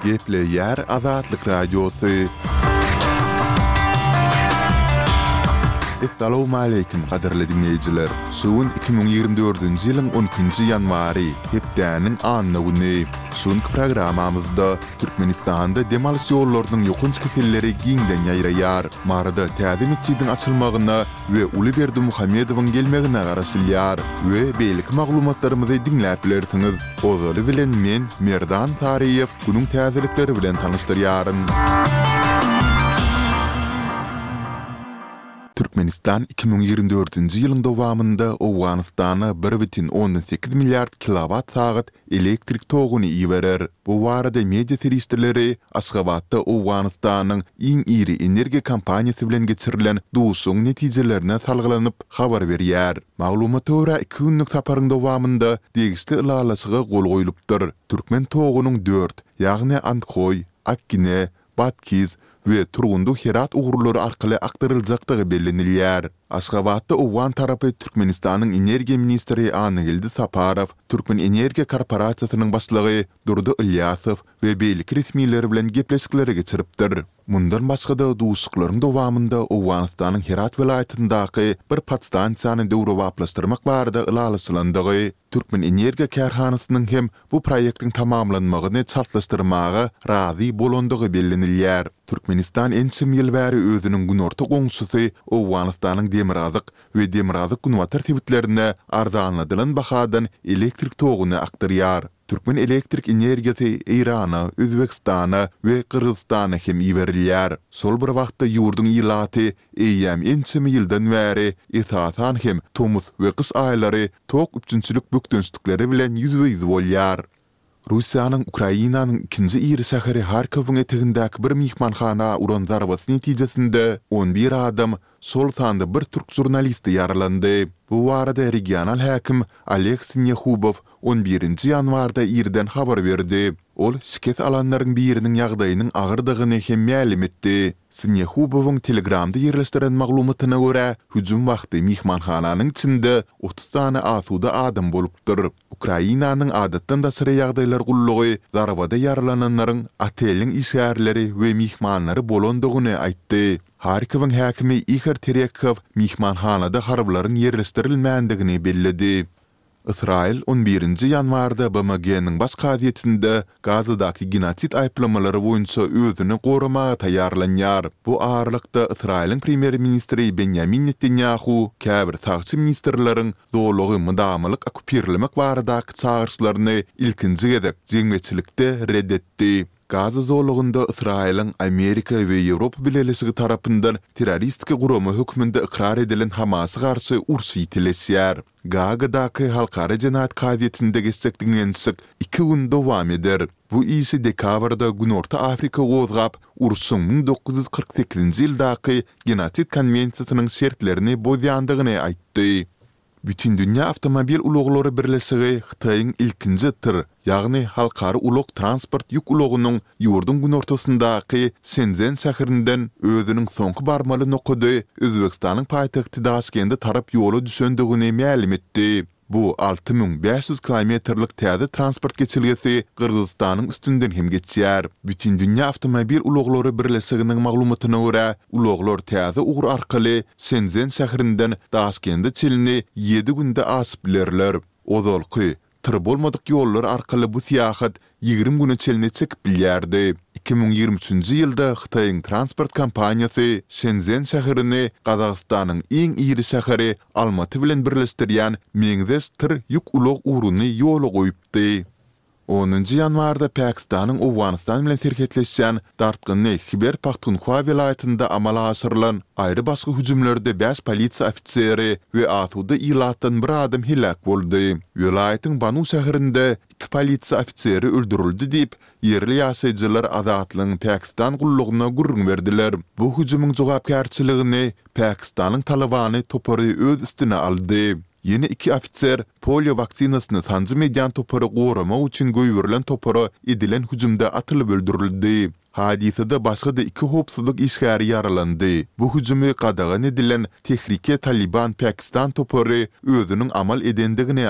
Geple yer Azatlyk Radiosu. Assalamu alaykum qadarly dinleyijiler. Suun 2024-nji ýylyň 10-njy ýanwary hepdäniň anyny güni. Şonky programamyzda Türkmenistanda demaliş ýollarynyň ýokynç ketelleri giňden ýaýraýar. Marada täze meçidiň açylmagyna we Ulyberdi Muhammedowyň gelmegine garaşylýar we beýlik maglumatlarymyzy dinläp bilersiňiz. Ozaly bilen men Merdan Tariýew günüň täzelikleri bilen tanyşdyrýaryn. Türkmenistan 2024-nji ýylyň dowamynda Owganystana 1,18 milliard kilowat-saat elektrik toguny iýerer. Bu barada media teristleri Aşgabatda Owganystanyň iň iri energiýa kompaniýasy bilen geçirilen duşuň netijelerine salgylanyp habar berýär. Maglumata görä 2 günlük saparyň dowamynda degişli ýylalaşyga gol goýulypdyr. Türkmen togunyň 4, ýagny Antkoy, Akkine, Batkiz we Turgundu Herat uğurlary arkaly aktaryljakdygy bellenilýär. Aşgabatda Owgan tarapy Türkmenistanyň energiýa ministri Anygildi Saparow, Türkmen Energiýa Korporasiýasynyň başlygy Durdy Ilyasow we beýlik resmiýetler bilen gepleşikleri geçiripdir. Mundan başga da duşuklaryň dowamynda Owganystanyň Herat welaýatyndaky bir podstansiýany döwrewaplaşdyrmak barada ýylalaşylandygy, Türkmen Energiýa Karhanasynyň hem bu proýektiň tamamlanmagyny çatlaşdyrmagy razy bolandygy bellenilýär. Türkmenistan ençim ýyl bäri özüniň günorta goňşusy Owganystanyň demirazlyk we demirazlyk günwa tertibitlerine arzanladylan bahadan elektrik toguny aktarýar. Türkmen elektrik energiýasy Irana, Özbekistana we Kyrgyzstana hem iberilýär. Sol bir wagtda ýurdun ýylaty eýýäm ençim ýyldan bäri esasan hem tomuz we kys aýlary tok üçünçülük bökdönçlikleri bilen ýüzüýüz bolýar. Russiýanyň Ukrainanyň ikinji iri şäheri Harkowyň etegindäki bir mihmanhana uran zarbasy netijesinde 11 adam, sol sanda bir türk jurnalisti yaralandy. Bu barada regional häkim Oleg Sinyahubov 11-nji ýanwarda irden habar berdi. Ol şiket alanlaryň biriniň ýagdaýynyň agyrdygyny hem ma'lum etdi. Sinyahubowyň Telegramda ýerleşdiren maglumatyna görä, hüjüm wagty mihmanhananyň içinde 30 tane asuda adam bolupdyr. Ukrainanyň adatdan da syra ýagdaýlar gullugy zarbada ýaralananlaryň ateliň işgärleri we mihmanlary bolandygyny aýtdy. Harkowyň häkimi Igor Terekhov mihmanhanada harblaryň ýerleşdirilmändigini belledi. Israil 11-nji ýanwarda BMG-niň baş gazetinde Gazadaky genosit aýplamalary boýunça özüni goramaga taýýarlanýar. Bu aralykda Israiliň premier ministri Benjamin Netanyahu käbir sagçy ministrleriň zorlugy mydamlyk okupirlemek baradaky çağırşlaryny ilkinji gezek jeňmeçilikde reddetdi. Gaza zorlugunda Israiliň Amerika we Ýewropa bileşigi tarapyndan terroristik guramy hökmünde ikrar edilen Hamas'a garşy uruş ýitileşýär. Gagadaky halkara jenaat gazetinde geçsekdiňensik 2 gün dowam eder. Bu isi dekabrda Günorta Afrika gozgap uruşyň 1948-nji ýyldaky genosit konwensiýasynyň şertlerini bozýandygyny aýtdy. Bütün dünya avtomobil uloglary birleşigi Xitayň ilkinji tyr, ýagny halkara ulog transport ýük ulogunyň ýurdun günortasyndaky Shenzhen şäherinden özüniň soňky barmaly nokudy Özbekistanyň paýtagty Daşkende tarap ýola düşendigini ma'lum etdi. Bu 6500 kilometrlik täze transport geçilgesi Kırgızstanyň üstünden hem geçýär. Bütün dünya avtomobil uloglary birleşiginiň maglumatyna görä, uloglar täze ugur arkaly Shenzhen şäherinden Daşkende çelini 7 günde asyp bilerler. Ozalky tyr bolmadyk ýollar arkaly bu syýahat 20 güne çelini çekip bilýärdi. 2023-nji ýylda Xitayň transport kompaniýasy Shenzhen şäherini Gazagystanyň iň iri şäheri Almaty bilen birleşdirýän meňzes tyr ýük ulog uruny ýola goýupdy. 10-njy ýanwarda Pakistanyň Owganystan bilen serhetleşýän dartgyny Khyber Pakhtunkhwa welaýatynda amala aşyrylan aýry başga hüjümlerde 5 polisiýa ofiseri we asuda ýylatdan bir adam helak boldy. Welaýatyň Banu şäherinde 2 polisiýa ofiseri öldürildi diýip yerli ýaşaýjylar Azatlyň Pakistan gullugyna gurrun berdiler. Bu hüjümyň jogapkärçiligini Pakistanyň Talabany topary öz üstüne aldy. Yeni 2 ofisier polio vaksinasyny sancı medyan topary gorama üçin göýberilen topary edilen hüjümde atylyp öldürildi. Hadisede başga da 2 hopsuzluk işgäri yaralandy. Bu hüjümy gadagan edilen Tehrike Taliban Pakistan topary özüniň amal edendigine